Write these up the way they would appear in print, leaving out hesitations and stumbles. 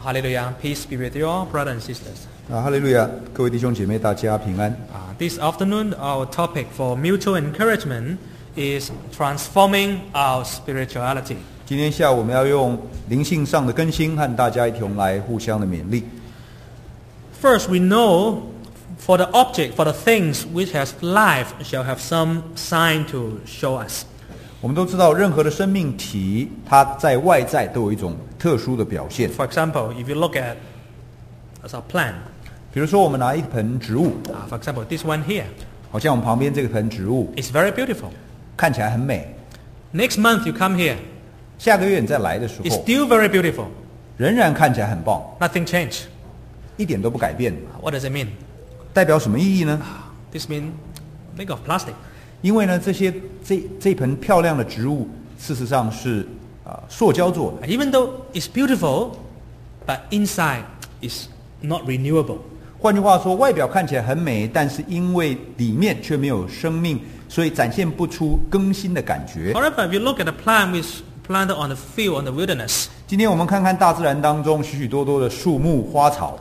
Hallelujah. Peace be with you all, brothers and sisters. 哈利路亚，各位弟兄姐妹，大家平安。 This afternoon, our topic for mutual encouragement is transforming our spirituality. 今天下午我们要用灵性上的更新和大家一同来互相的勉励。 First, we know for the object, for the things which has life shall have some sign to show us. 我们都知道，任何的生命体，它在外在都有一种特殊的表现。 For example, if you look at as a plant, 比如说，我们拿一盆植物， for example, this one here, 好像我们旁边这个盆植物 is very beautiful. 看起来很美。 Next month you come here, 下个月你再来的时 it's 候， still very beautiful. 仍然看起来很棒， Nothing changed. 一点都不改变。 What does it mean? 代表什么意义呢？ This means made of plastic. 因为呢，这盆漂亮的植物，事实上是塑胶做的。 Even though it's beautiful, but inside is not renewable. 换句话说，外表看起来很美，但是因为里面却没有生命，所以展现不出更新的感觉。 However, if you look at the plant which planted on the field, on the wilderness, 今天我们看看大自然当中许许多多的树木花草，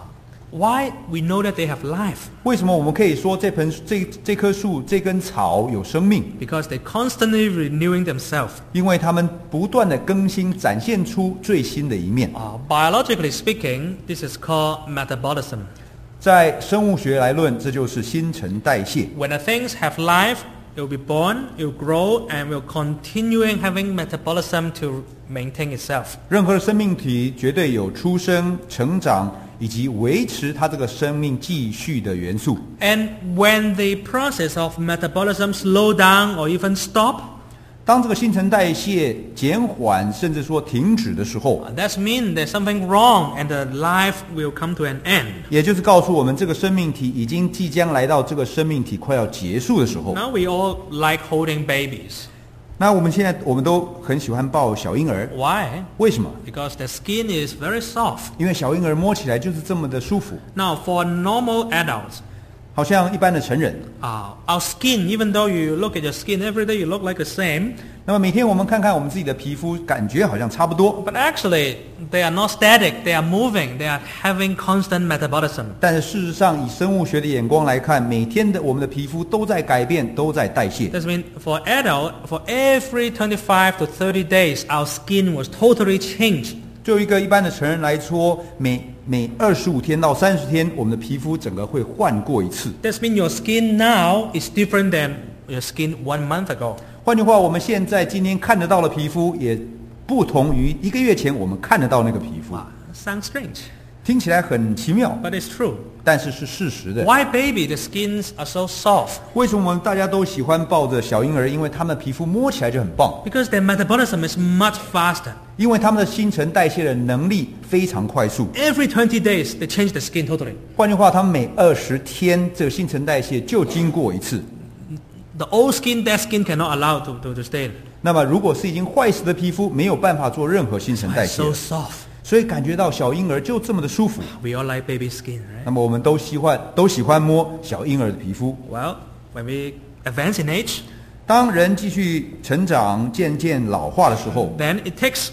why we know that they have life? 为什么我们可以说这棵树这根草有生命？ Because they're constantly renewing themselves. 因为它们不断的更新，展现出最新的一面。 Biologically speaking, this is called metabolism. 在生物学来论，这就是新陈代谢。 When the things have life, it will be born, it will grow, and will continuing having metabolism to maintain itself. 任何的生命体绝对有出生、成长以及维持它这个生命继续的元素。 And when the process of metabolism slow down or even stop, 当这个新陈代谢减缓，甚至说停止的时候， that means there's something wrong and the life will come to an end. 也就是告诉我们，这个生命体已经即将来到这个生命体快要结束的时候。 Now we all like holding babies. 那我们都很喜欢抱小婴儿， Why? 为什么？ Because the skin is very soft. 因为小婴儿摸起来就是这么的舒服， Now for normal adults, 好像一般的成人。 our skin, even though you look at your skin every day, you look like the same. 那么每天我们看看我们自己的皮肤，感觉好像差不多， But actually, they are not static. They are moving. They are having constant metabolism. 但是事实上，以生物学的眼光来看，每天的我们的皮肤都在改变，都在代谢。 That means for adult, for every 25 to 30 days, our skin was totally changed. 就一个一般的成人来说，每25天到30天，我们的皮肤整个会换过一次。 That means your skin now is different than your skin 1 month ago. 换句话，我们今天看得到的皮肤，也不同于1个月前我们看得到那个皮肤。 Sounds strange, 听起来很奇妙， but it's true. 但是是事实的。 Why baby, the skins are so soft? 为什么我们大家都喜欢抱着小婴儿？因为他们的皮肤摸起来就很棒， Because their metabolism is much faster. 因为他们的新陈代谢的能力非常快速。 Every 20 days, they change the skin totally. 换句话，他们每20天这个新陈代谢就经过一次。 The old skin, that skin cannot allow to stay. 那么，如果是已经坏死的皮肤，没有办法做任何新陈代 It's 谢， so soft. 所以感觉到小婴儿就这么的舒服。 We all like baby skin, right? 那么，我们都喜欢摸小婴儿的皮肤。 Well, when we advance in age, 当人继续成长、渐渐老化的时候， then it takes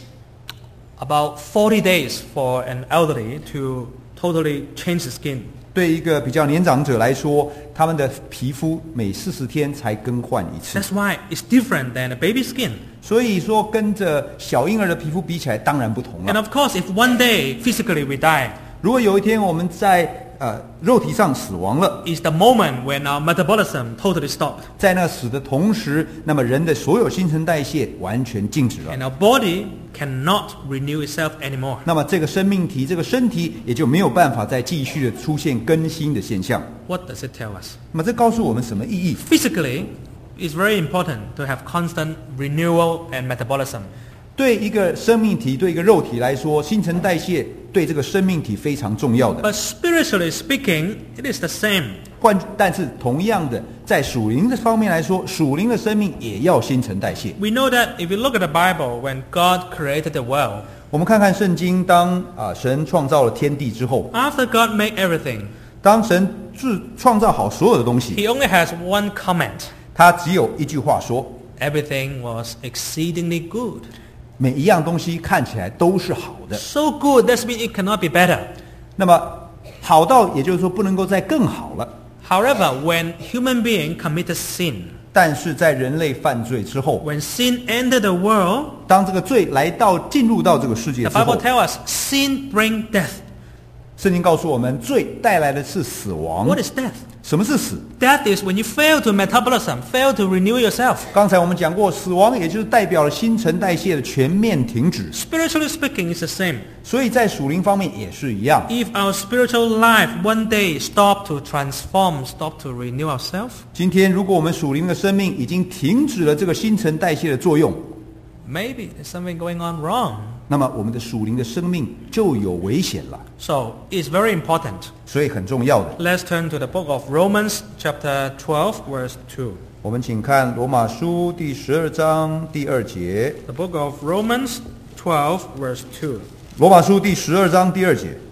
about 40 days for an elderly to totally change the skin. 对一个比较年长者来说，他们的皮肤每40天才更换一次。 That's why it's different than a baby skin. 所以说，跟着小婴儿的皮肤比起来，当然不同 And 了。 of course, if one day physically we die, 如果有一天我们在肉体上死亡了， is the moment when our metabolism totally stopped. 在那死的同时，那么人的所有新陈代谢完全静止了。 And our body cannot renew itself anymore. 那么这个生命体、这个身体也就没有办法再继续的出现更新的现象。 What does it tell us? 那么这告诉我们什么意义？ Physically, it's very important to have constant renewal and metabolism. 对一个生命体、对一个肉体来说，新陈代谢对这个生命体非常重要的。 But spiritually speaking, it is the same. 但是同样的，在属灵的方面来说，属灵的生命也要新陈代谢。 We know that if you look at the Bible, when God created the world, 我们看看圣经，当神创造了天地之后， after God made everything, 当神创造好所有的东西， He only has one comment. 他只有一句话说： Everything was exceedingly good. 每一样东西看起来都是好的。 So good, that means it cannot be better. 那么好到也就是说不能够再更好了。 However, when human being committed sin, 但是在人类犯罪之后， when sin entered the world, 当这个罪进入到这个世界 the 之后， Bible tells us sin brings death. 圣经告诉我们，罪带来的是死亡。 What is death? 什么是死？ Death is when you fail to metabolism, fail to renew yourself. 刚才我们讲过，死亡也就是代表了新陈代谢的全面停止。 Spiritually speaking, it's the same. 所以在属灵方面也是一样。 If our spiritual life one day stop to transform, stop to renew ourselves, 今天如果我们属灵的生命已经停止了这个新陈代谢的作用， maybe there's something going on wrong. 那么我们的属灵的生命就有危险了。 So it's very important. 所以很重要的。 Let's turn to the book of Romans, chapter 12, verse 2. 我们请看罗马书第12章第2节。 The book of Romans 12, verse 2. 罗马书第12章第2节。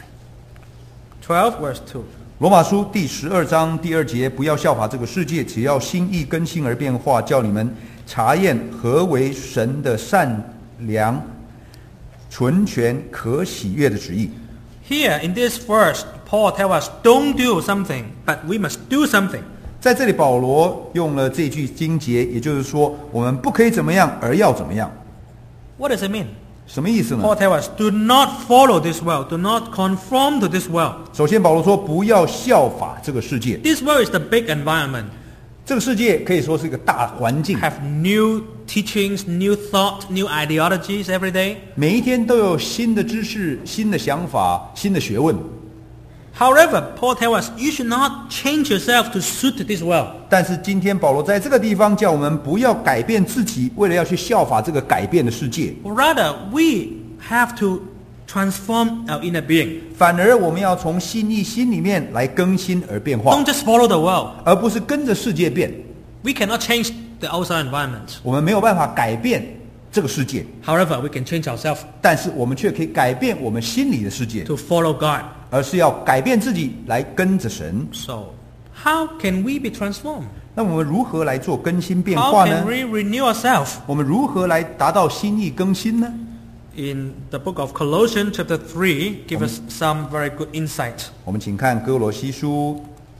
12, verse 2. 罗马书第12章第2节，不要效法这个世界，只要心意更新而变化，叫你们察验何为神的善良、纯全、可喜悦的旨意。 Here in this verse, Paul tells us, don't do something, but we must do something. 在这里，保罗用了这句经节，也就是说，我们不可以怎么样，而要怎么样。 What does it mean? 什么意思呢？ Paul tells us, do not follow this world, do not conform to this world. 首先，保罗说不要效法这个世界。 This world is the big environment. 这个世界可以说是一个大环境， Have new teachings, new thought, new ideologies every day. 每一天都有新的知识、新的想法、新的学问。 However, Paul tells us, you should not change yourself to suit this world. 但是今天保罗在这个地方叫我们不要改变自己，为了要去效法这个改变的世界， Rather, we have to transform our inner being. 反而我们要从心里面来更新而变化 Don't，just follow the world. 而不是跟着世界变。 We cannot change the outside environment. 我们没有办法改变这个世界， However, we can change ourselves 但是我们却可以改变我们心里的世界， to follow God. 而是要改变自己来跟着神。 So, how can we be transformed? 那我们如何来做更新变 How 化 can 呢？ we renew ourselves? 我们如何来达到心意更新呢？ In the book of Colossians chapter 3, give us some very good insight. 我们请看哥罗西书，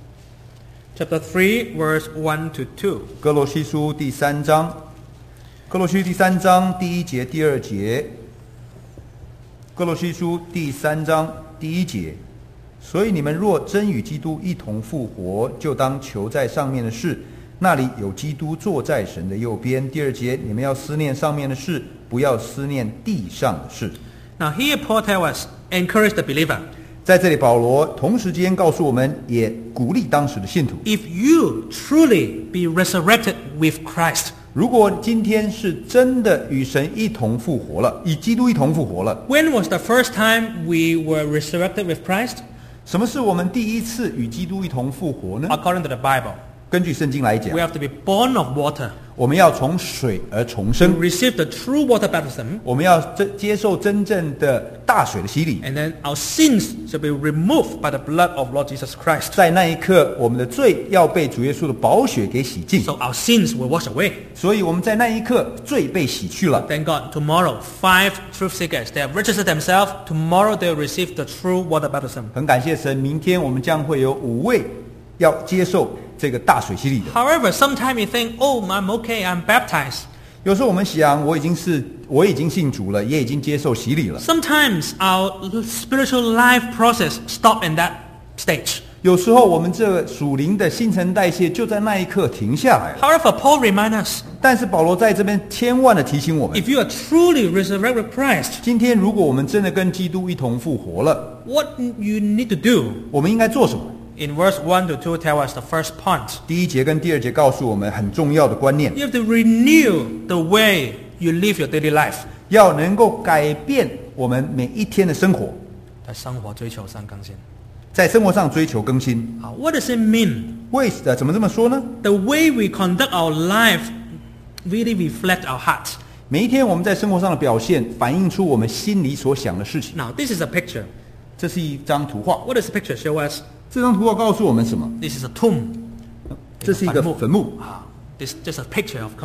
Chapter 3, verse 1 to 2. 哥罗西书第3章，哥罗西第3章第1节、第2节。哥罗西书第3章第1节，所以你们若真与基督一同复活，就当求在上面的事，那里有基督坐在神的右边。第2节，你们要思念上面的事，不要思念地上的事。 Now here Paul tells us, encourage the believer. 在这里，保罗同时间告诉我们，也鼓励当时的信徒： If you truly be resurrected with Christ, 如果今天是真的与神一同复活了，与基督一同复活了， when was the first time we were resurrected with Christ? 什么是我们第一次与基督一同复活呢？ According to the Bible, 根据圣经来讲 we，have to be born of water 我们要从水而重 to 生， receive the true water baptism, 我们要接受真正的大水的洗礼。 and then our sins shall be removed by the blood of Lord Jesus Christ. 在那一刻，我们的罪要被主耶稣的宝血给洗净， So our sins will wash away. 所以我们在那一刻罪被洗去了。 Thank God, tomorrow, 5 truth seekers, they have registered themselves. Tomorrow they will receive the true water baptism. 很感谢神，明天我们将会有5位要接受这个大水洗礼的。 However, sometimes you think, oh, I'm okay, I'm baptized. 有时候我们想，我已经信主了，也已经接受洗礼了。 Sometimes our spiritual life process stop in that stage. 有时候我们这个属灵的新陈代谢就在那一刻停下来了。 However, Paul reminds us, 但是保罗在这边千万的提醒我们， if you are truly resurrected with Christ, 今天如果我们真的跟基督一同复活了， what you need to do? 我们应该做什么？ In verse 1 to 2 tell us the first point. 第1节跟第2节告诉我们很重要的观念， You have to renew the way you live your daily life. 要能够改变我们每一天的生活， 在生活追求上更新。 在生活上追求更新。 What does it mean? 怎么这么说呢？ The way we conduct our life really reflect our heart. 每一天我们在生活上的表现，反映出我们心里所想的事情。 Now, this is a picture. 这是一张图画， What does the picture show us? 这张图画告诉我们什么？ This is a tomb. 这是一个坟墓。 This is a picture, of course.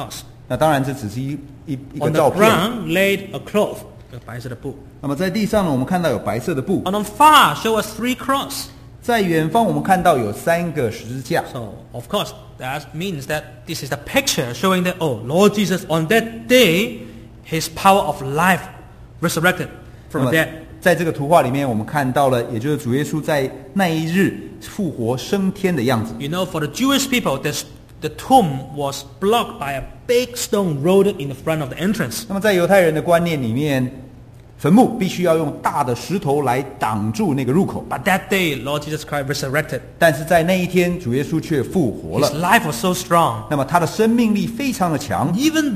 那当然这只是一个 On 照 the 片。 ground laid a cloth, 白色的布。 那么在地上呢，我们看到有白色的布， And on far show us 3 crosses. 在远方我们看到有3个十字架。 So, of course, that means that this is the picture showing that, oh, Lord Jesus, on that day, his power of life resurrected 那 from 么 dead. 在这个图画里面，我们看到了，也就是主耶稣在那一日复活升天的样子。 You know, for the Jewish people, the tomb was blocked by a big stone rolled in the front of the entrance. 那么在犹太人的观念里面，坟墓必须要用大的石头来挡住那个入口。 But that day, Lord Jesus Christ resurrected. 但是在那一天，主耶稣却复活 His 了。 life was so strong. 那么他的生命力非常的强， Even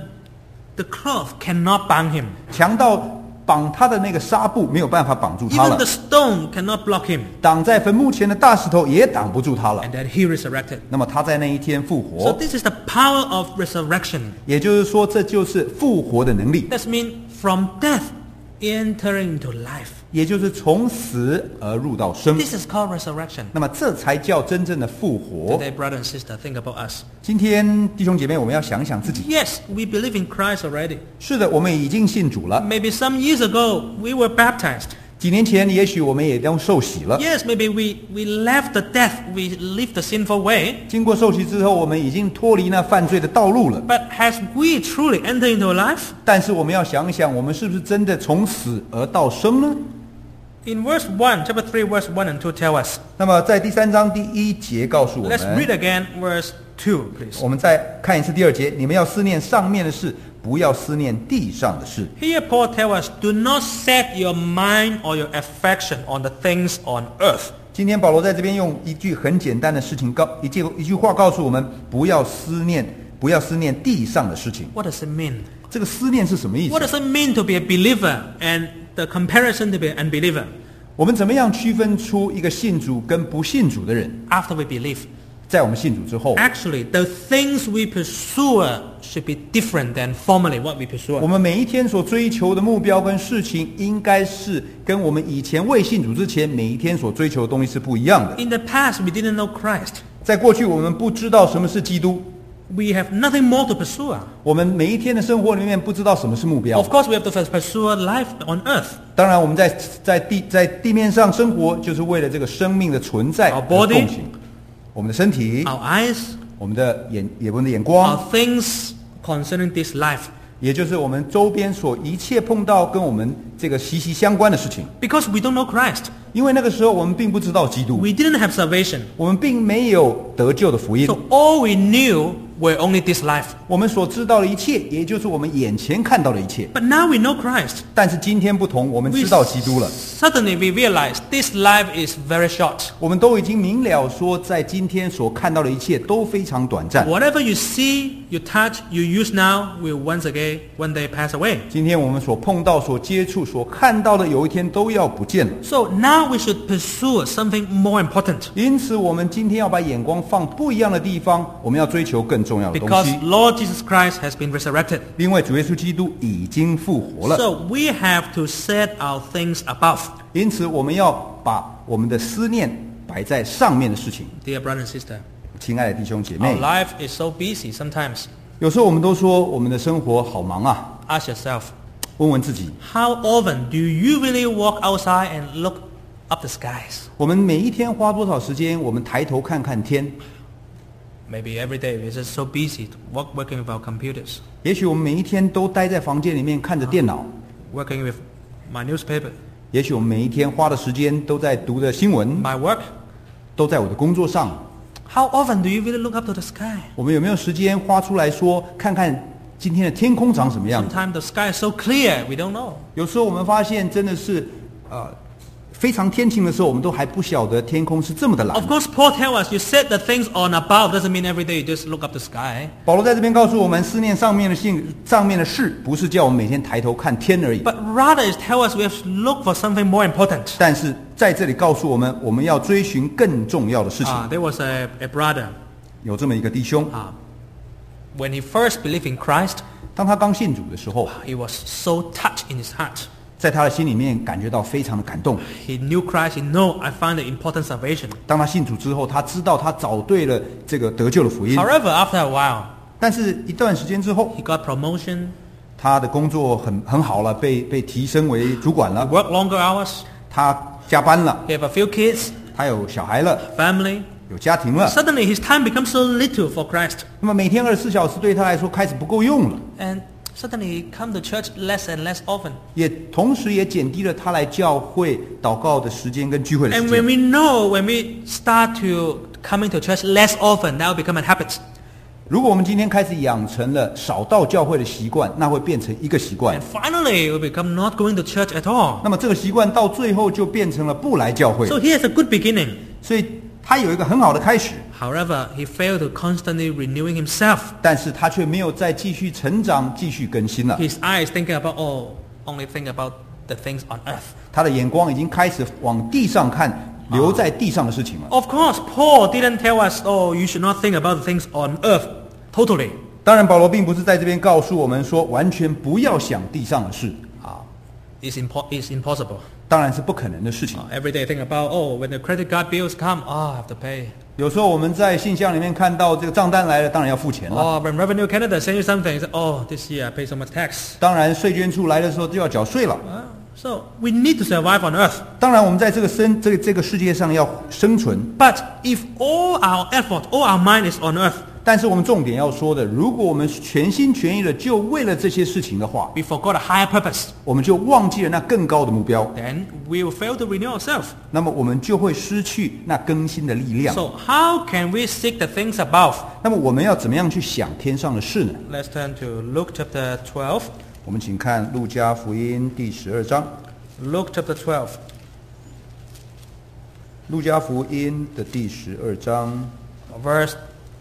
the cloth cannot bind him. 强到绑他的那个纱布没有办法绑住他 Even 了 the，stone cannot block him. 挡在坟墓前的大石头也挡不住他了。 And that he resurrected. 那么他在那一天复 So 活， this is the power of resurrection. 也就是说，这就是复活的能力， That means from death entering into life. 也就是从死而入到生。 This is called resurrection. 那么这才叫真正的复活。 Today, brother and sister, think about us. 今天弟兄姐妹，我们要想想自己。 Yes, we believe in Christ already. 是的，我们已经信主了。 Maybe some years ago, we were baptized. 几年前，也许我们也都受洗了。 Yes, maybe we left the death, we lived the sinful way. 经过受洗之后，我们已经脱离那犯罪的道路了。 But has we truly entered into life? 但是我们要想一想，我们是不是真的从死而到生呢？ In verse 1, chapter 3, verse 1 and 2 tell us. 那么在第3章第1节告诉我 Let's read 们， again verse 2, please. 我们再看一次第2节，你们要思念上面的事，不要思念地上的事。 Here Paul tells us, do not set your mind or your affection on the things on earth. 今天保罗在这边用一句很简单的事情一句话告诉我们，不要思念地上的事情。 What does it mean? 这个思念是什么意思 What？does it mean to be a believer and the comparison to be an unbeliever 我们怎么样区分出一个信主跟不信主的人？ after we believe? 在我们信主之后， Actually, the things we pursue should be different than formerly what we 我 pursue. 们每一天所追求的目标跟事情，应该是跟我们以前未信主之前每一天所追求的东西是不一样的。 In the past, we didn't know Christ. 在过去，我们不知道什么是基督， We have nothing more to pursue. 我们每一天的生活里面不知道什么是目标 Of。course, we have to first pursue life on earth. 当然，我们在地面上生活，就是为了这个生命的存在 Our 而 body 奉行。我们的身体， Our eyes, 我们的眼光， our things concerning this life. 也就是我们周边所一切碰到跟我们这个息息相关的事情。 Because we don't know Christ. 因为那个时候我们并不知道基督， We didn't have salvation. 我们并没有得救的福音。 So all we knew were only this life. 我们所知道的一切，也就是我们眼前看到的一切。 But now we know Christ. 但是今天不同，我们 We 知道基督了， suddenly we realize this life is very short. 我们都已经明了说，在今天所看到的一切都非常短暂。 Whatever you see, you touch, you use now will once again one day pass away. 今天我们所碰到、所接触、所看到的，有一天都要不见了。 So now we should pursue something more important. 因此，我们今天要把眼光放不一样的地方，我们要追求更重要的东 Because 西。 Lord Jesus Christ has been resurrected. 因为主耶稣基督已经复活了， So we have to set our things above. 因此我们要把我们的思念摆在上面的事情。 Dear brother and sister, 亲爱的弟兄姐 our 妹， life is so busy sometimes. 有时候我们都说我们的生活好忙啊， Ask yourself, 问问自己， how often do you really walk outside and look up the skies? 我们每一天花多少时间？我们抬头看看天。 Maybe every day we're just so busy working with our computers, 也许我们每一天都待在房间里面看着电脑， working with my newspaper, 也许我们每一天花的时间都在读的新闻， my work. 都在我的工作上。 How often do you really look up to the sky? 我们有没有时间花出来说，看看今天的天空长什么样子？ Sometimes the sky is so clear, we don't know. 有时候我们发现真的是，非常天晴的时候，我们都还不晓得天空是这么的蓝 Of。course, Paul tells us you set the things on above doesn't mean every day you just look up the sky. 保罗在这边告诉我们，思念上面的事，不是叫我们每天抬头看天而已。 But rather it tells us we have to look for something more important. 但是在这里告诉我们，我们要追寻更重要的事情。 There was a brother. 有这么一个弟兄， When he first believed in Christ, 当他刚信主的时候， he was so touched in his heart. 在他的心里面感觉到非常的感动。 He knew Christ. He knew I found the important salvation. 当他信主之后，他知道他找对了这个得救的福音。 However, after a while, 但是一段时间之后， he got promotion, 他的工作很好了，被提升为主管 he 了， worked longer hours, 他加班了， he have a few kids, 他有小孩了， family. 有家庭了。 Suddenly his time becomes so little for Christ. 那么每天24小时对他来说开始不够用了， And suddenly he come to church less and less often. 同时也减低了他来教会祷告的时间跟聚会的时 And 间 when。we know, when we start to coming to church less often, that will become a habit. 如果我们今天开始养成了少到教会的习惯，那会变成一个习惯 And。finally, we become not going to church at all. 那么这个习惯到最后就变成了不来教会。 So here's a good beginning. 所以他有一个很好的开始， However, he failed to constantly renewing himself. 但是他却没有再继续成长、继续更新了。 His eyes thinking about, only think about the things on earth. 他的眼光已经开始往地上看，留在地上的事情了。 Of course, Paul didn't tell us, you should not think about the things on earth totally. 当然，保罗并不是在这边告诉我们说完全不要想地上的事， It's impossible. 当然是不可能的事情。 Every day think about, when the credit card bills come, I have to pay. 有时候我们在信箱里面看到这个账单来了，当然要付钱了。 When Revenue Canada send you something, say, this year I pay so much tax. 当然，税捐处来的时候就要缴税了。 So we need to survive on earth. 当然，我们在这个世界上要生存， But if all our effort, all our mind is on earth, 但是我们重点要说的，如果我们全心全意的就为了这些事情的话， we forgot a higher purpose. 我们就忘记了那更高的目标， Then we will fail to renew ourselves. 那么我们就会失去那更新的力量。 So how can we seek the things above? 那么我们要怎么样去想天上的事呢？ Let's turn to Luke chapter 12. 我们请看路加福音第12章。 Luke chapter 12. 路加福音的第12章， Verse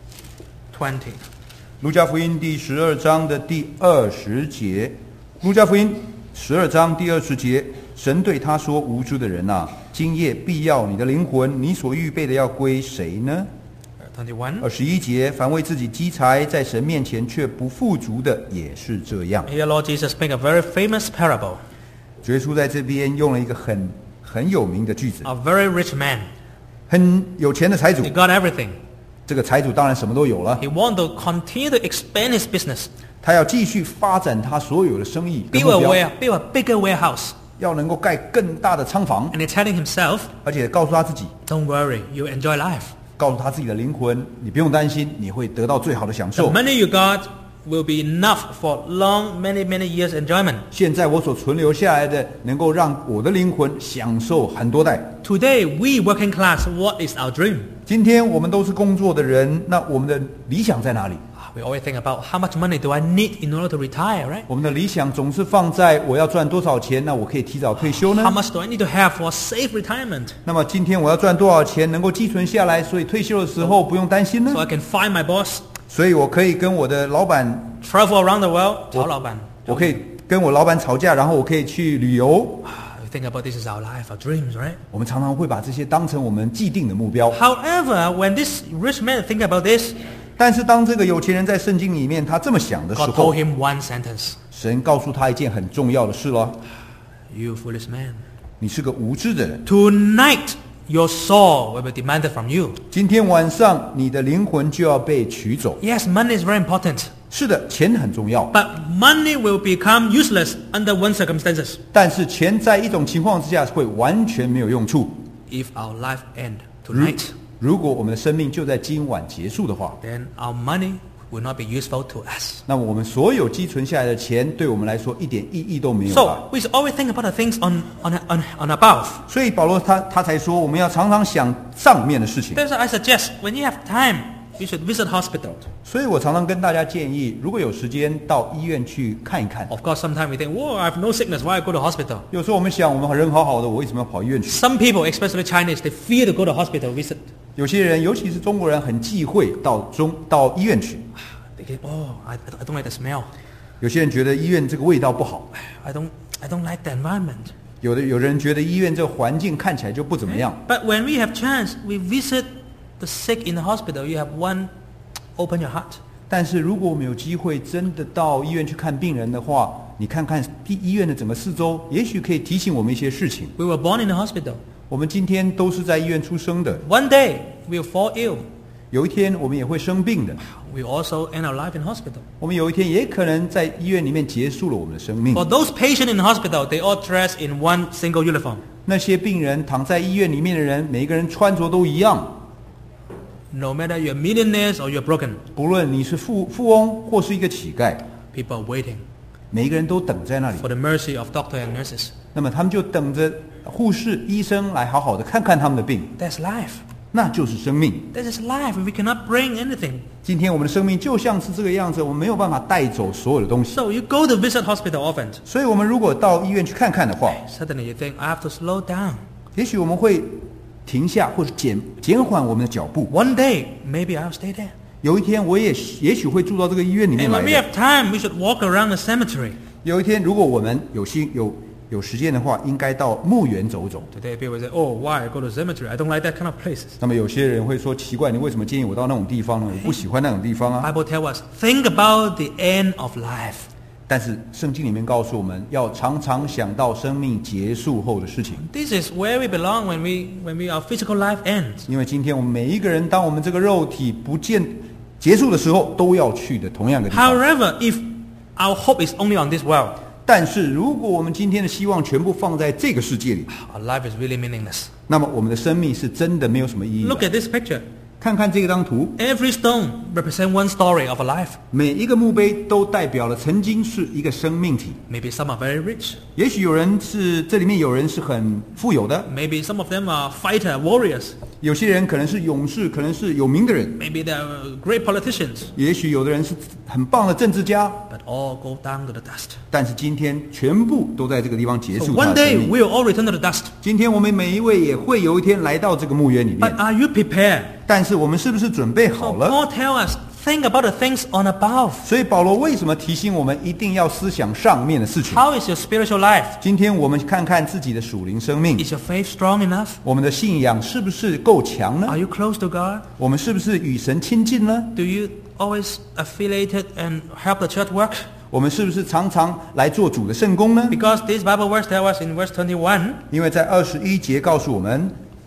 20. 路加福音第12章的第20节。路加福音12章第20节，神对他说：“无知的人啊，今夜必要你的灵魂，你所预备的要归谁呢？” 21. 21节，凡为自己积财，在神面前却不富足的，也是这样。 Here Lord Jesus speak a very famous parable. 主耶稣在这边用了一个很有名的句子， A very rich man. 很有钱的财主 He。got everything. 这个财主当然什么都有了， He want to continue to expand his business. 他要继续发展他所有的生意跟 Build 目 a 标， build a bigger warehouse. 要能够盖更大的仓房， And he's telling himself, 而且告诉他自己， don't worry, you enjoy life. 告诉他自己的灵魂，你不用担心，你会得到最好的享 The 受。 money you got will be enough for long, many years enjoyment. 现在我所存留下来的，能够让我的灵魂享受很多代。 Today, we working class, what is our dream? 今天我们都是工作的人，那我们的理想在哪里？ We always think about how much money do I need in order to retire, right? 我们的理想总是放在我要赚多少钱，那我可以提早退休 How 呢？ much do I need to have for safe retirement 那么今天我要赚多少钱能够积存下来，所以退休的时候不用担心 so 呢？ I can find my boss, 所以我可以跟我的老板， travel around the world? 找老板。 我可以跟我老板吵架，然后我可以去旅游。 We think about this is our life, our dreams, right? 我们常常会把这些当成我们既定的目标。 However, when this rich man think about this, 但是当这个有钱人在圣经里面他这么想的时 God 候 told，him one sentence. 神告诉他一件很重要的事了： You foolish man. 你是个无知的人。 Tonight, your soul will be demanded from you. 今天晚上你的灵魂就要被取走。 Yes, money is very important. 是的，钱很重要， But money will become useless under one circumstances. 但是钱在一种情况之下会完全没有用处。 If our life end tonight, 如果我们的生命就在今晚结束的话， then our money will not be useful to us. 那么我们所有积存下来的钱对我们来说一点意义都没有 So 了。 we should always think about the things on above. 所以保罗他才说，我们要常常想上面的事情。 That's why I suggest when you have time, you should visit hospital. 所以我常常跟大家建议，如果有时间到医院去看一看。 Of course, sometimes we think, "Whoa, I have no sickness. Why I go to hospital?" 有时候我们想，我们人好好的，我为什么要跑医院去？ Some people, especially Chinese, they fear to go to hospital visit. 有些人，尤其是中国人，很忌讳到医院去。 They think, I don't like the smell. 有些人觉得医院这个味道不好， I don't like the environment. 有人觉得医院这个环境看起来就不怎么样。 But when we have chance, we visit the sick in the hospital. You have one, open your heart. 但是如果我们有机会真的到医院去看病人的话，你看看医院的整个四周，也许可以提醒我们一些事情。 We were born in the hospital. 我们今天都是在医院出生的， One day, we'll fall ill. 有一天我们也会生病的， We also end our life in hospital. 我们有一天也可能在医院里面结束了我们的生命。 For those patients in hospital, they all dress in one single uniform. 那些病人躺在医院里面的人，每一个人穿着都一样， No matter you're millionaires or you're broken, 不论你是富翁或是一个乞丐， people are waiting 每一个人都等在那里。 for the mercy of doctor and nurses. 那么他们就等着护士、医生来好好的看看他们的病， That's life. 那就是生命。 That is life. We cannot bring anything. 今天我们的生命就像是这个样子，我们没有办法带走所有的东西。 So you go to visit hospital often. 所以我们如果到医院去看看的话， Suddenly you think, I have to slow down. 也许我们会停下或者减缓我们的脚步。 One day, maybe I'll stay there. 有一天我也许会住到这个医院里面 And 来 when we 的。 have time, we should walk around the cemetery. 有一天如果我们有时间的话，应该到墓园走走。 Today people say, oh, why I go to cemetery? I don't like that kind of places. 那么有些人会说，奇怪，你为什么建议我到那种地方呢？我不喜欢那种地方啊。 Bible tells us, think about the end of life. 但是圣经里面告诉我们要常常想到生命结束后的事情， This is where we belong when our physical life ends. 因为今天我们每一个人，当我们这个肉体结束的时候，都要去的同样的地方。 However, if our hope is only on this world, 但是如果我们今天的希望全部放在这个世界里， our life is really meaningless. 那么我们的生命是真的没有什么意义 Look 的。 at this picture. 看看这张图， Every stone represents one story of a life. 每一个墓碑都代表了曾经是一个生命体。 Maybe some are very rich. 也许这里面有人是很富有的， Maybe some of them are fighter, warriors. 有些人可能是勇士，可能是有名的人， Maybe they are great politicians. 也许有的人是很棒的政治家。 But all go down to the dust. 但是今天全部都在这个地方结 So 束他 one 的 day 生命。 we will all return to the dust. 今天我们每一位也会有一天来到这个墓园里 But 面， are you prepared? 但是我们是不是准备 So 好了？ Paul tells us, think about the things on above. 所以保罗为什么提醒我们一定要思想上面的事情？ How is your spiritual life? 今天我们看看自己的属灵生命， Is your faith strong enough? 我们的信仰是不是够强呢 Are？you close to God? 我们是不是与神亲近呢？ Do you always affiliated and help the church work? 我们是不是常常来做主的圣工呢？ Because this Bible verse tells us in verse 21, 因为在21节告诉我们，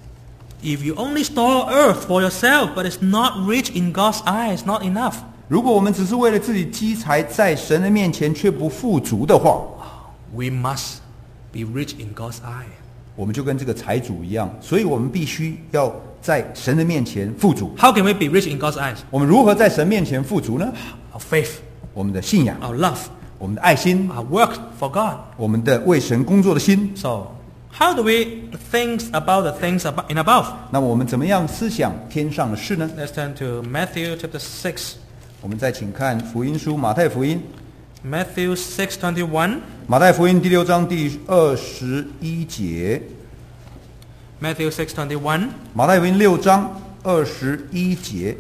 if you only store earth for yourself, but it's not rich in God's eyes, not enough. 如果我们只是为了自己积财，在神的面前却不富足的话， We must be rich in God's eye. 我们就跟这个财主一样，所以我们必须要在神的面前富足。 How can we be rich in God's eyes? 我们如何在神面前富足呢？ Our faith, 我们的信仰， our love, 我们的爱心， our work for God. 我们的为神工作的心。 So, how do we think about the things in above? 那么我们怎么样思想天上的事呢？ Let's turn to Matthew chapter 6. 我们再请看福音书马太福音， Matthew 6:21. 马太福音第6章第21节， Matthew 6:21. 马太福音6章21节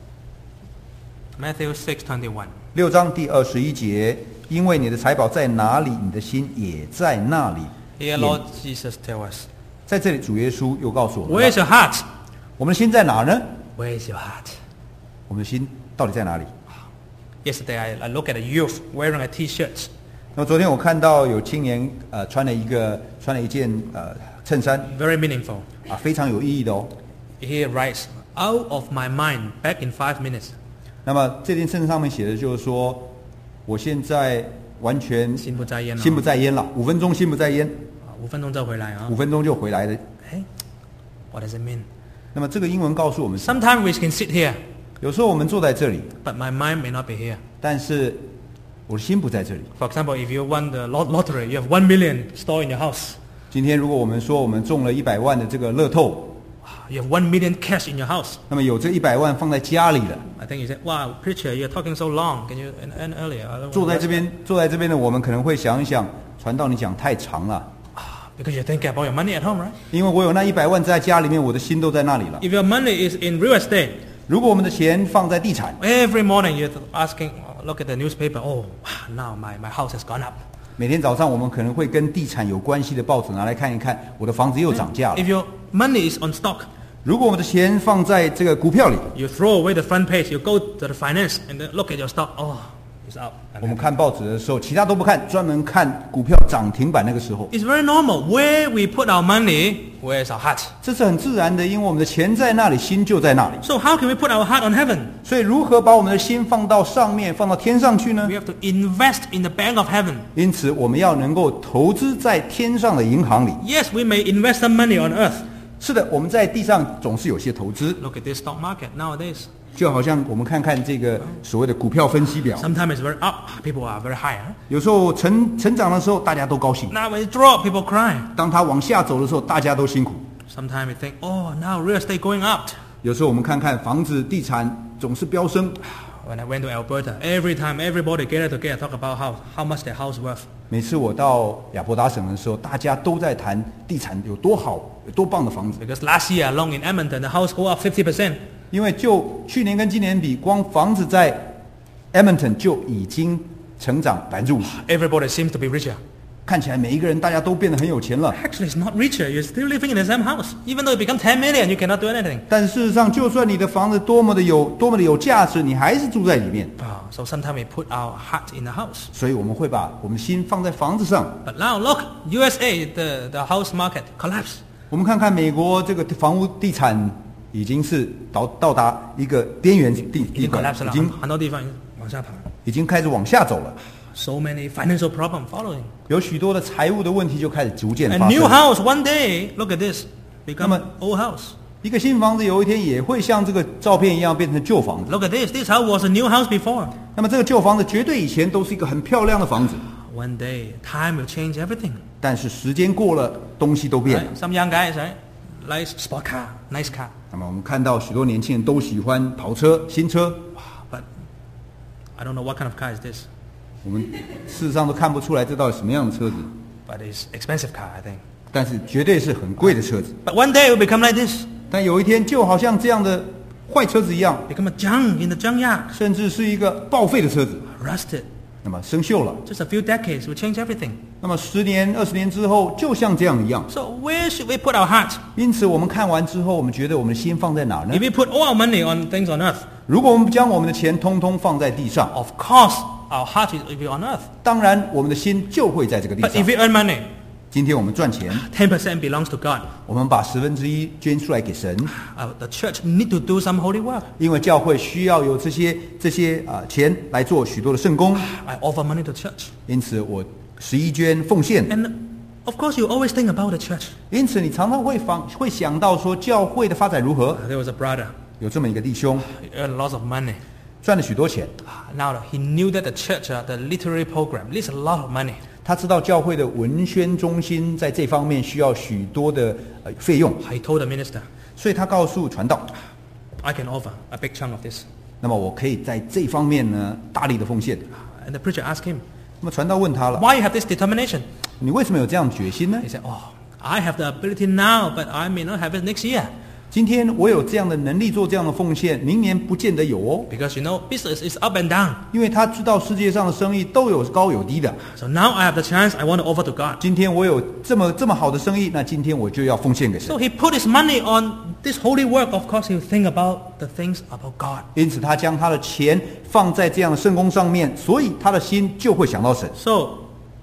Matthew 6:21. ，6章第21节，因为你的财宝在哪里，你的心也在那里。 Here, Lord Jesus tells us, 在这里，主耶稣又告诉我们 where is 了， your heart? 我们的心在哪呢？ Where is your heart? 我们的心到底在哪里？ Yesterday, I looked at a youth wearing a T-shirt. 那么昨天我看到有青年穿了一件衬衫 Very meaningful. 非常有意义的哦。 He writes, out of my mind, back in 5 minutes. 那么这件衬衫上面写的就是说，我现在完全心不在焉了。 心不在焉了，5分钟心不在焉 5分钟就回来啊。 ，5分钟就回来了。 Hey, what does it mean? 那么这个英文告诉我们， Sometimes we can sit here, 有时候我们坐在这里， but my mind may not be here. 但是我的心不在这里。 For example, if you won the lottery, you have 1 million stored in your house. 今天如果我们说我们中了100万的这个乐透， You have 1 million cash in your house. 那么有这100万放在家里了， I think you said, wow, preacher, you're talking so long. Can you end earlier? I don't 坐在 want 这边的我们可能会想一想，传道你讲太长了， Because you're thinking about your money at home, right? 因为我有那100万在家里面，我的心都在那里了。 If your money is in real estate, 如果我们的钱放在地产， every morning you're asking, look at the newspaper, oh, now my house has gone up. 每天早上我们可能会跟地产有关系的报纸拿来看一看，我的房子又涨价了 If。your money is on stock, 如果我们的钱放在这个股票里， you throw away the front page, you go to the finance and then look at your stock, oh, it's out. 我们看报纸的时候，其他都不看，专门看股票涨停板那个时候， It's very normal. Where we put our money where is our heart? 这是很自然的，因为我们的钱在那里，心就在那里。 So how can we put our heart on heaven? 所以如何把我们的心放到上面，放到天上去呢 We？ have to invest in the bank of heaven. 因此，我们要能够投资在天上的银行里。 Yes, we may invest some money on earth. 是的，我们在地上总是有些投资， Look at this stock market nowadays. 就好像我们看看这个所谓的股票分析表， Sometimes it's very up, people are very high. 有时候成长的时候大家都高兴， Now when it drop, people cry. 当它往下走的时候，大家都辛苦。 Sometimes we think, oh, now real estate going up. 有时候我们看看房子、地产总是飙升。 When I went to Alberta, every time everybody gather together talk about how much their house worth. 每次我到亚伯达省的时候，大家都在谈地产有多好、有多棒的房子。 Because last year alone in Edmonton, the house go up 50%. 因为就去年跟今年比，光房子在 Edmonton 就已经成长50%， Everybody seems to be richer. 看起来每一个人大家都变得很有钱了。 Actually, it's not richer. You're still living in the same house. Even though it become 10 million, you cannot do anything. 但事实上，就算你的房子多么的有价值，你还是住在里面。 So sometimes we put our heart in the house. 所以我们会把我们的心放在房子上。 But now look, USA, the house market collapsed. 我们看看美国这个房屋地产已经是到达一个边缘地段， collapsed 了，很多地方往下爬。 已经开始往下走了。 So many financial problems following. 有许多的财务的问题就开始逐渐 A 发 new 生。 house one day, look at this, become 那么 old house. 一个新房子有一天也会像这个照片一样变成旧房子。 Look at this. This house was a new house before. 那么这个旧房子绝对以前都是一个很漂亮的房子， One day, time will change everything. 但是时间过了，东西都变了 Right? Some young guys, right? Like sport car, nice car. 那么我们看到许多年轻人都喜欢跑车、新车， But I don't know what kind of car is this. 我们事实上都看不出来这到底什么样的车子， But it's expensive car, I think. 但是绝对是很贵的车子。 But one day it will become like this. 但有一天就好像这样的坏车子一样， Become a junk in the junkyard. 甚至是一个报废的车子， Rusted. 那么生锈了。 Just a few decades will change everything. 那么10年、20年之后，就像这样一样。 So where should we put our heart? 因此，我们看完之后，我们觉得我们的心放在哪儿呢 If？we put all our money on things on earth, 如果我们将我们的钱通通放在地上， of course our heart will be on earth. 当然我们的心就会在这个地 But 上 if。we earn money, 今天我们赚钱， 10% belongs to God. 我们把1/10捐出来给神， The church need to do some holy work. 因为教会需要有这些钱来做许多的圣工， I offer money to church. 因此我11捐奉献。 And of course you always think about the church. 因此你常常会想到说教会的发展如何。 There was a brother. 有这么一个弟兄， He earned lots of money. 赚了许多钱， Now he knew that the church, the literary program, needs a lot of money. 他知道教会的文宣中心在这方面需要许多的费用， He told the minister, 所以他告诉传道， I can offer a big chunk of this. 那么我可以在这方面呢大力的奉献。 And the preacher asked him, 那么传道问他了， why you have this determination? 你为什么有这样的决心呢？ He said, oh, I have the ability now, but I may not have it next year. 今天我有这样的能力做这样的奉献，明年不见得有哦， Because you know, business is up and down. 因为他知道世界上的生意都有高有低的。 So now I have the chance, I want to offer to God. 今天我有这么好的生意，那今天我就要奉献给神 So。he put his money on this holy work. Of course, he'll think about the things about God. 因此，他将他的钱放在这样的圣工上面，所以他的心就会想到神。 So,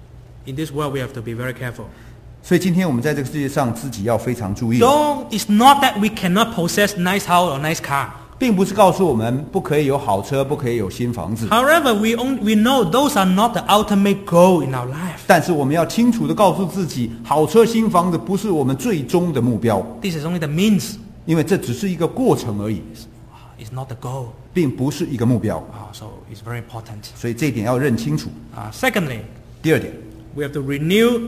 in this world, we have to be very careful. 所以今天我们在这个世界上自己要非常注意， It's not that we cannot possess nice house or nice car. 并不是告诉我们不可以有好车，不可以有新房子。 However, we know those are not the ultimate goal in our life. 但是我们要清楚的告诉自己，好车、新房子不是我们最终的目标， This is only the means. 因为这只是一个过程而已， It's not the goal. 并不是一个目标。 So it's very important. 所以这一点要认清楚。 Secondly, 第二点， we have to renew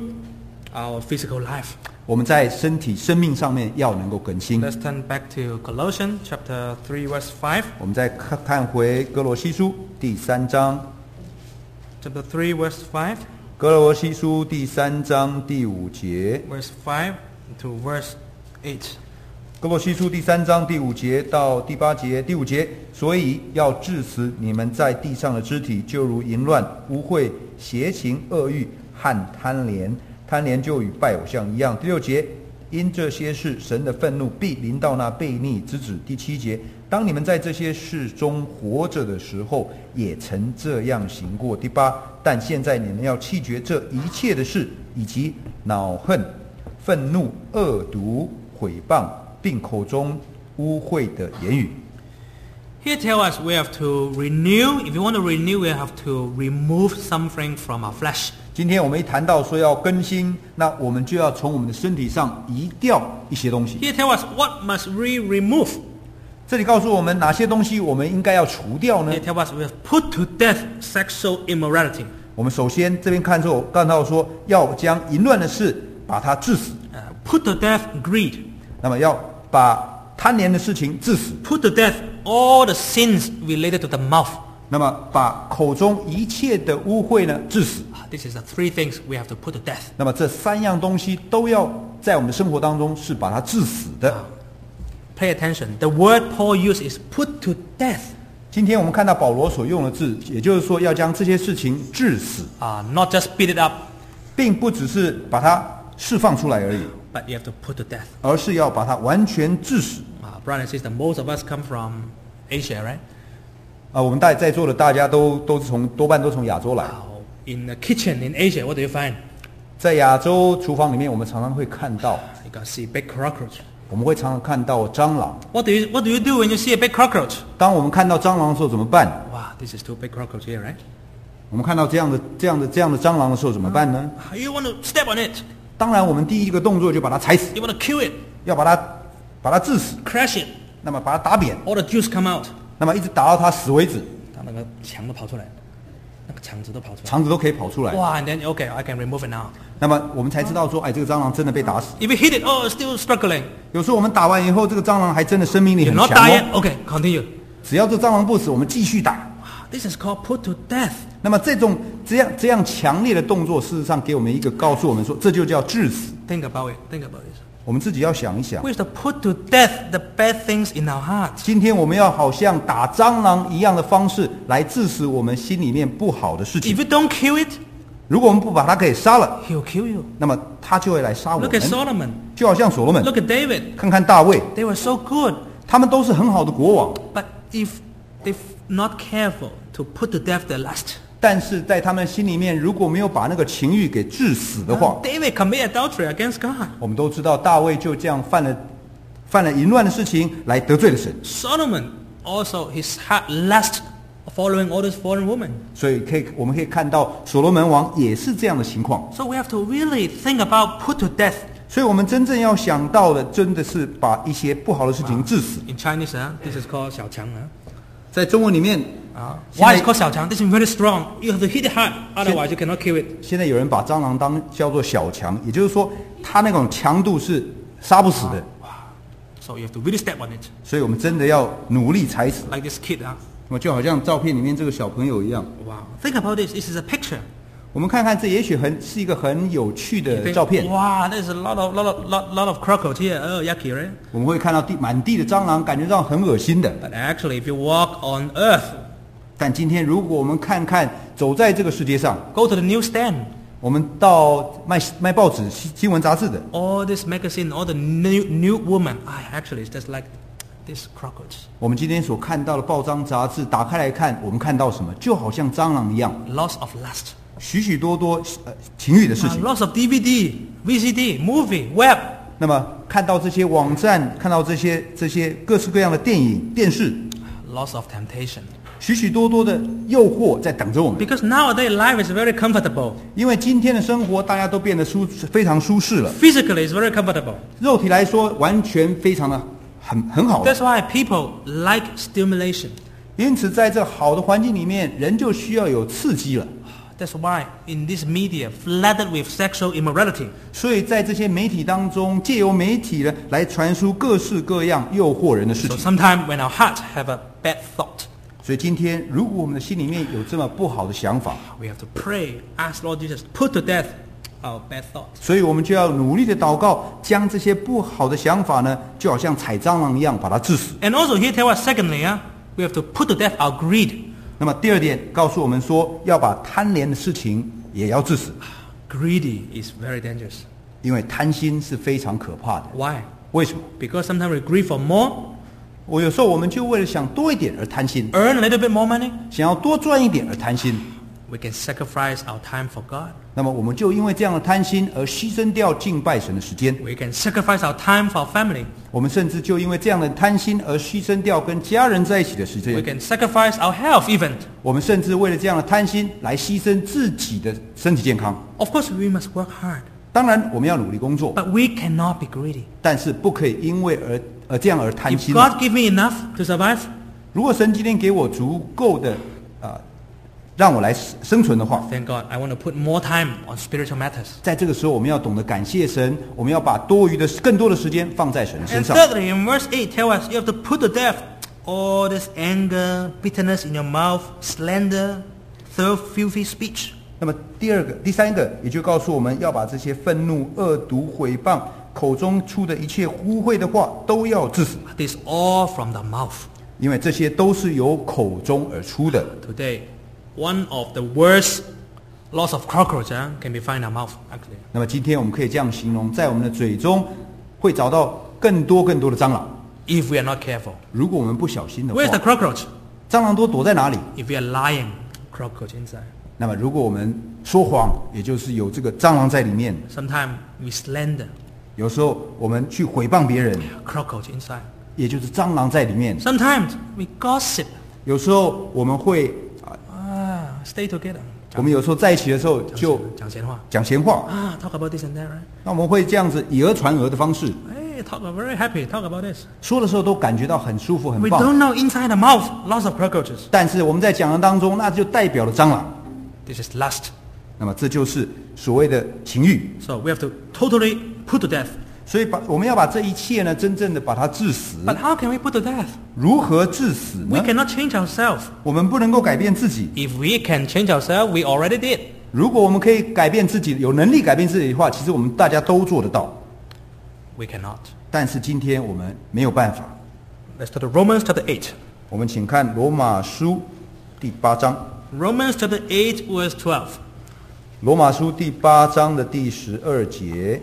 our physical life. 我们在身体生命上面要能够更新。 Let's turn back to Colossians chapter 3, verse 5. 我们再看回哥罗西书第3章， Chapter 3, verse 5. 哥罗西书第3章第5节， Verse 5 to verse 8. 哥罗西书第3章第5节到第8节，第5节，所以要治死你们在地上的肢体，就如淫乱、污秽、邪情、恶欲和贪恋，贪恋就与拜偶像一样。第6节，因这些事，神的愤怒必临到那悖逆之子。第7节，当你们在这些事中活着的时候，也曾这样行过。第8，但现在你们要弃绝这一切的事，以及恼恨、 愤怒、恶毒、毁谤，并口中污秽的言语。 Here tell us we have to renew. If you want to renew, we have to remove something from our flesh. 今天我们一谈到说要更新，那我们就要从我们的身体上移掉一些东西。 Here tell us what must we remove. 这里告诉我们哪些东西我们应该要除掉呢 Here？ tell us we have put to death sexual immorality. 我们首先这边看到说要将淫乱的事把它治死， Put to death greed. 那么要把贪婪的事情治死， Put to death all the sins related to the mouth. 那么把口中一切的污秽呢治死。 This is the three things we have to put to death. 那么这三样东西都要在我们的生活当中是把它治死的。 Pay attention. The word Paul used is put to death. 今天我们看到保罗所用的字，也就是说要将这些事情治死， Not just beat it up, 并不只是把它释放出来而已， but you have to put to death. 而是要把它完全治死。 Brother and sister, most of us come from Asia, right? 我们在座的大家多半都从亚洲来。 In the kitchen in Asia, what do you find? 在亚洲厨房里面，我们常常会看到， You can see big cockroach. 我们会常常看到蟑螂。 What do you do when you see a big cockroach? 当我们看到蟑螂的时候怎么办？ Wow, this is too big cockroach here, right? 我们看到这样的蟑螂的时候怎么办呢？ You want to step on it. 当然，我们第一个动作就把它踩死， You want to kill it, 要把它治死， crash it. 那么把它打扁， All the juice come out. 那么一直打到它死为止， 它那个肠都跑出来，那个肠子都跑出来。 肠子都可以跑出来。 哇 and then okay, I can remove it now. 那么我们才知道说，这个蟑螂真的被打死。 If you hit it, oh, it's still struggling. 有时候我们打完以后，这个蟑螂还真的生命力 You're 很 not 强 die 哦。 yet? Okay, continue. 只要这蟑螂不死，我们继续打。 Wow, this is called put to death. 那么这样强烈的动作，事实上给我们一个告诉我们说，这就叫致死。 Think about it. Think about it. 我们自己要想一想， We have to put to death the bad things in our hearts. 今天我们要好像打蟑螂一样的方式来致死我们心里面不好的事 If 情。 you don't kill it, 如果我们不把它给杀了， he'll kill you. 那么他就会来杀我 Look at 们。 Solomon. 就好像所罗门， Look at David. 看看大卫， They were so good, 他们都是很好的国王， but if they're not careful to put to death their lust, 但是在他们心里面，如果没有把那个情欲给致死的话， David commit adultery against God. 我们都知道大卫就这样犯了淫乱的事情来得罪了神。 Solomon also his heart lust following all these foreign women. 所以我们可以看到所罗门王也是这样的情况。 So we have to really think about put to death. 所以我们真正要想到的，真的是把一些不好的事情致死。 In Chinese, this is called 小强. 在中文里面， Why is it called 小强? This is very strong. You have to hit it hard, otherwise you cannot kill it. 现在有人把蟑螂叫做小强，也就是说，它那种强度是杀不死的。 So you have to really step on it, 所以我们真的要努力踩死。 like this kid. 那么就好像照片里面这个小朋友一样， Wow. Think about this. This is a picture. 我们看看这也许是一个很有趣 You 的 think, 照片。 wow, there's a lot of cockroach here. Oh, yucky, right? 我们会看到满地的蟑螂，感觉到很恶心的。 But actually, if you walk on earth, 但今天如果我们看看走在这个世界上， go to the newsstand, 我们到卖报纸、新闻杂志的， all this magazine, all the new woman, actually it's just like this cockroach. 我们今天所看到的报章杂志，打开来看，我们看到什么？就好像蟑螂一样， Lots of lust. 许许多多情欲的事情。 Lots of DVD, VCD, movie, web. 那么看到这些网站，看到这些各式各样的电影、电视， Lots of temptation. 许许多多的诱惑在等着我们。 Because nowadays life is very comfortable. 因为今天的生活，大家都变得非常舒适了， Physically, it's very comfortable. 肉体来说，完全非常的很好了。 That's why people like stimulation. 因此，在这好的环境里面，人就需要有刺激了。 That's why in this media flooded with sexual immorality. 所以在这些媒体当中，借由媒体呢来传输各式各样诱惑人的事 So 情。 sometimes when our hearts have a bad thought, 所以今天，如果我们的心里面有这么不好的想法， we have to pray, ask Lord Jesus, put to death our bad thoughts. 所以我们就要努力的祷告，将这些不好的想法呢，就好像踩蟑螂一样，把它致死。 And also here tell us secondly, we have to put to death our greed. 那么第二点告诉我们说，要把贪婪的事情也要致死， Greedy is very dangerous. 因为贪心是非常可怕的。 Why? 为什么？ Because sometimes we greed for more, 有时候我们就为了想多一点而贪心， earn a little bit more money, 想要多赚一点而贪心， we can sacrifice our time for God. 那么我们就因为这样的贪心而牺牲掉敬拜神的时间， We can sacrifice our time for our family. 我们甚至就因为这样的贪心而牺牲掉跟家人在一起的时 We 间， can sacrifice our health even. 我们甚至为了这样的贪心来牺牲自己的身体健康。 Of course, we must work hard, 当然我们要努力工作， but we cannot be greedy. 但是不可以因为这样而贪 If 心。 God give me enough to survive, 如果神今天给我足够的让我来生存的话， thank God, I want to put more time on spiritual matters. 在这个时候我们要懂得感谢神，我们要把更多的时间放在神的身 And 上。 thirdly, in verse 8, tell us you have to put to death all this anger, bitterness in your mouth, slander, filthy speech. 那么第三个，也就告诉我们要把这些愤怒、恶毒、毁谤口中出的一切污秽的话都要治死， This all from the mouth. 因为这些都是由口中而出的。 Today, one of the worst lots of cockroach can be found in our mouth, actually. 那么今天我们可以这样形容，在我们的嘴中会找到更多的蟑螂。 If we are not careful. 如果我们不小心的 Where's the 话， cockroach? 蟑螂都躲在哪里？ If we are lying, cockroach inside. 那么如果我们说谎，也就是有这个蟑螂在里面。 Sometimes we slander, 有时候我们去诽谤别人， cockroach inside. 也就是蟑螂在里面。 Sometimes we gossip. 有时候我们会， Stay together. 我们有时候在一起的时候就讲闲话。 讲闲话。 Talk about this and that, right? 那我们会这样子以讹传讹的方式 Hey, talk very happy. Talk about this. 说的时候，都感觉到很舒服、很 We 棒。 don't know inside the mouth lots of cockroaches. 但是我们在讲的当中，那就代表了蟑螂。 This is lust. 那么这就是所谓的情欲。 So we have to totally put to death. 所以我们要把这一切呢，真正的把它治死。 But how can we put to death? 如何治死 We 呢？ cannot change ourselves. 我们不能够改变自己。 If we can change ourselves, we already did. 如果我们可以改变自己，有能力改变自己的话，其实我们大家都做得到。 We cannot. 但是今天我们没有办法。 Let's go to Romans chapter 8. 我们请看罗马书第8章。 Romans chapter 8 verse 12. 罗马书第8章的第12节。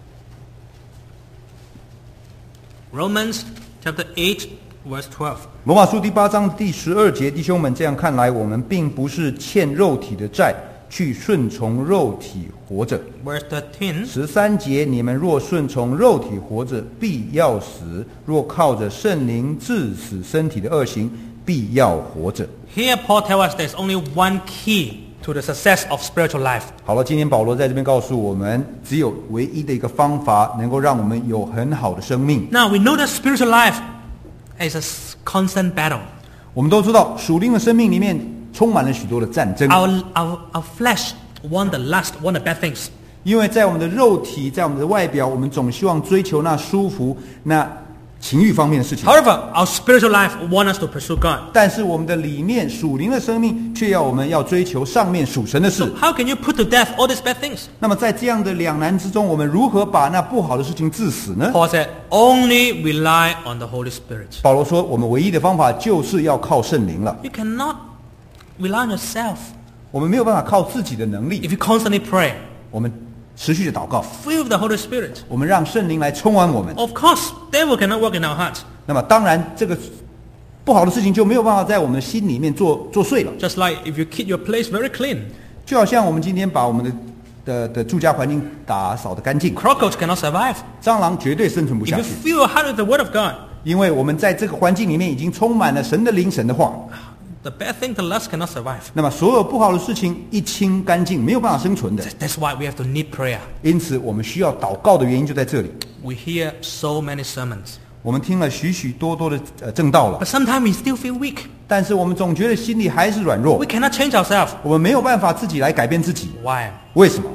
Romans chapter 8 verse 12. 罗马书第8章第12节，弟兄们，这样看来，我们并不是欠肉体的债，去顺从肉体活着。 Verse 13. 13节，你们若顺从肉体活着，必要死；若靠着圣灵治死身体的恶行，必要活着。 Here Paul tells us there's only one key to the success of spiritual life. 好了，今天保罗在这边告诉我们，只有唯一的一个方法，能够让我们有很好的生命。 Now we know that spiritual life is a constant battle. 我们都知道，属灵的生命里面充满了许多的战争， Our flesh want the lust, want the bad things. 因为在我们的肉体，在我们的外表，我们总希望追求那舒服、那情欲方面的事情。 However, our spiritual life want us to pursue God. 但是我们的里面属灵的生命，却要我们要追求上面属神的事 So。how can you put to death all these bad things? 那么在这样的两难之中，我们如何把那不好的事情治死呢？ Paul said, only rely on the Holy Spirit. 保罗说，我们唯一的方法就是要靠圣灵了。 You cannot rely on yourself. 我们没有办法靠自己的能力， If you constantly pray, 我们持续的祷告， fill with the Holy Spirit. 我们让圣灵来充满我们。 Of course, devil cannot work in our hearts. 那么当然，这个不好的事情就没有办法在我们的心里面作祟了。 Just like if you keep your place very clean, 就好像我们今天把我们的住家环境打扫得干净， cockroach cannot survive. 蟑螂绝对生存不 If 下 you 去， fill your heart with the Word of God, 因为我们在这个环境里面已经充满了神的灵、神的话。 the bad thing, the lust cannot survive. 那么所有不好的事情一清干净，没有办法生存的。 That's why we have to need prayer. 因此，我们需要祷告的原因就在这里。 We hear so many sermons, 我们听了许许多多的正道了， but sometimes we still feel weak. 但是我们总觉得心里还是软弱 We，cannot change ourselves. 我们没有办法自己来改变自己。 Why? 为什么？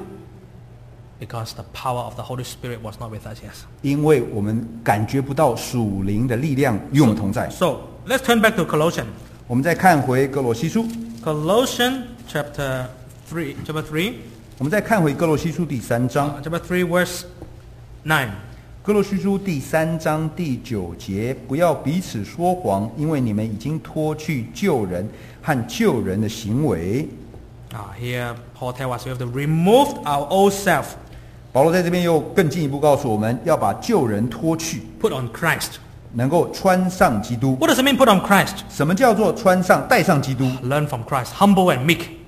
Because the power of the Holy Spirit was not with us, yes. 因为我们感觉不到属灵的力量与我们同在。 So, let's turn back to Colossians. 我们再看回哥罗西书， Colossians chapter 3. 我们再看回哥罗西书第3章， Chapter 3 verse 9. 哥罗西书第3章第9节，不要彼此说谎，因为你们已经脱去救人和救人的行为。 Here Paul tells us we have to remove our old self, 保罗在这边又更进一步告诉我们，要把救人脱去， put on Christ. 能够穿上基督。 What does it mean put on Christ? 什么叫做穿上、戴上基督？ Learn from Christ, humble and meek.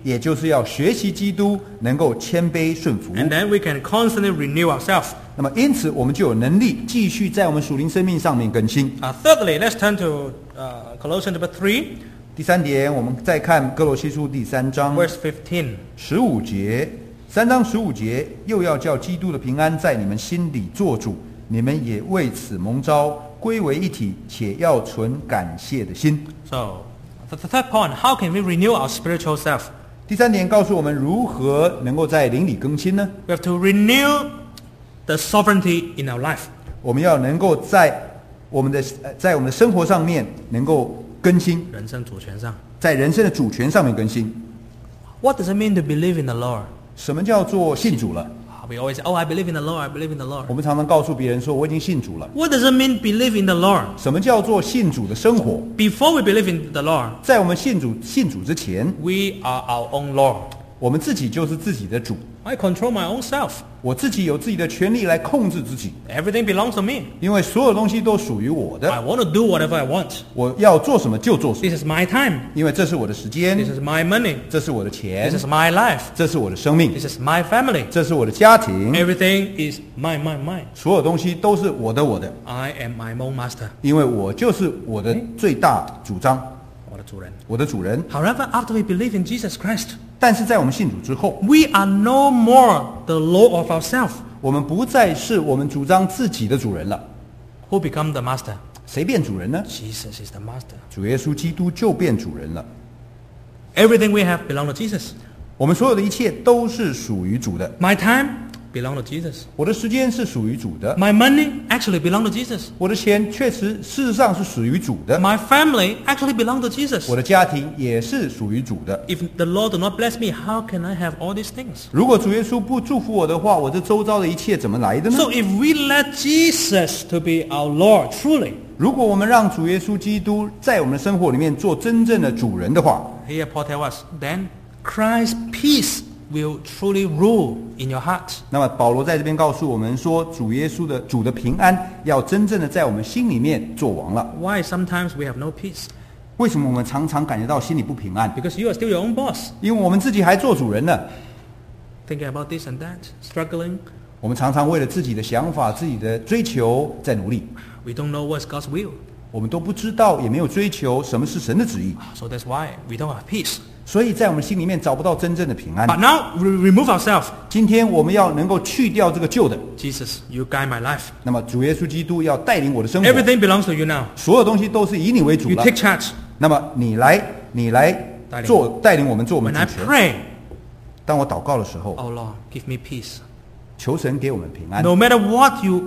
也就是要学习基督，能够谦卑顺服。 And then we can constantly renew ourselves. 那么因此我们就有能力继续在我们属灵生命上面更新。 Thirdly, let's turn to Colossians chapter 3, 第三点，我们再看哥罗西书第3章 verse 15. 15节，3章15节，又要叫基督的平安在你们心里做主，你们也为此蒙召，归为一体，且要存感谢的心。 So, the third point, how can we renew our spiritual self? 第三点告诉我们如何能够在灵里更新呢？ We have to renew the sovereignty in our life. 我们要能够在我们的生活上面能够更新， 人生主权上。 在人生的主权上面更新。 What does it mean to believe in the Lord? 什么叫做信主了？ We always say, oh, I believe in the Lord, I believe in the Lord. 我们常常告诉别人说我已经信主了。 What does it mean believe in the Lord? 什么叫做信主的生活？ Before we believe in the Lord, 在我们信主之前， we are our own Lord. 我们自己就是自己的主。 I control my own self. 我自己有自己的权利来控制自己， Everything belongs to me. 因为所有东西都属于我 I 的。 want to do whatever I want. 我要做什么就做什么， This is my time. 因为这是我的时间， This is my money. 这是我的 This 钱， is my life. 这是我的生命， This is my family. 这是我的家庭， Everything is mine. 所有东西都是我的。 I am my own master. 因为我就是我的最大主张， 我的主人。 我的主人。 However, after we believe in Jesus Christ, 但是在我们信主之后， we are no more the Lord of ourselves. 我们不再是我们主张自己的主人了。 Who become the master? 谁变主人呢？ Jesus is the master. 主耶稣基督就变主人了。 Everything we have belong to Jesus. 我们所有的一切都是属于主的。 My time belong to Jesus. 我的时间是属于主的， My money actually belong to Jesus. 我的钱确实事实上是属于主的， My family actually belong to Jesus. 我的家庭也是属于主的。 If the Lord do not bless me, how can I have all these things? 如果主耶稣不祝福我的话，我这周遭的一切怎么来的呢？ So if we let Jesus to be our Lord truly, 如果我们让主耶稣基督在我们的生活里面做真正的主人的话， here Paul tells us, then Christ's peace will truly rule in your heart. 那么保罗在这边告诉我们说，主的平安要真正的在我们心里面做王了。 Why sometimes we have no peace? 为什么我们常常感觉到心里不平安？ Because you are still your own boss. 因为我们自己还做主人呢。 Thinking about this and that, struggling. 我们常常为了自己的想法、自己的追求在努力， We don't know what's God's will. 我们都不知道，也没有追求什么是神的旨意， So that's why we don't have peace. 所以在我们心里面找不到真正的平安。 But now we remove ourselves. 今天我们要能够去掉这个旧的， Jesus, you guide my life. 那么主耶稣基督要带领我的生活， Everything belongs to you now. 所有东西都是以你为主 You 了。 take charge. 那么你来带领我们做我们 When 主 I 权。 pray, 当我祷告的时候， oh Lord, give me peace. 求神给我们平安。 No matter what you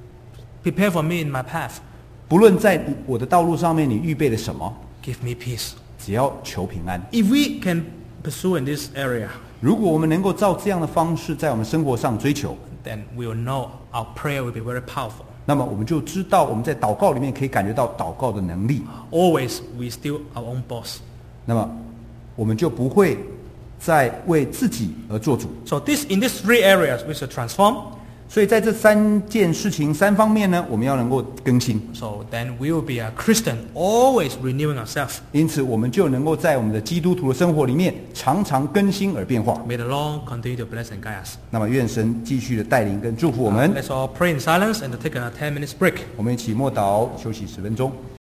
prepare for me in my path, 不论在我的道路上面你预备了什么， give me peace. 只要求平安。 If we can pursue in this area, 如果我们能够照这样的方式在我们生活上追求， then we will know our prayer will be very powerful. 那么我们就知道我们在祷告里面可以感觉到祷告的能力， Always we still our own boss. 那么我们就不会再为自己而做主。 So in these three areas we should transform. 所以在这3件事情3方面呢，我们要能够更新， So then we will be a Christian, always renewing ourselves. 因此我们就能够在我们的基督徒的生活里面常常更新而变化。 May the Lord continue to bless and guide us. 那么愿神继续的带领跟祝福我们。 Let's all pray in silence and take a 10 minutes break. 我们一起默祷，休息10分钟。